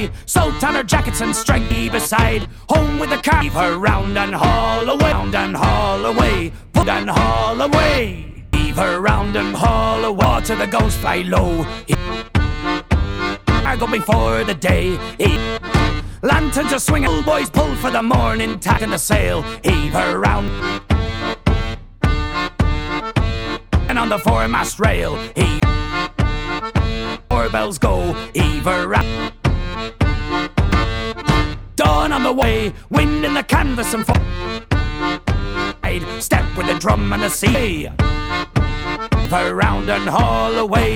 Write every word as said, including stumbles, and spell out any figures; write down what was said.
So tattered jackets and stripey beside, home with the car. Heave her round and haul away, round and haul away, put and haul away. Heave her round and haul away, water the ghost fly low. I go before the day. He lanterns are swinging, old boys pull for the morning, tack in the sail. Heave her round and on the foremast rail. Heave, four bells go, heave her round. Dawn on the way, wind in the canvas and fog. Step with the drum and the sea. Heave her round and haul away.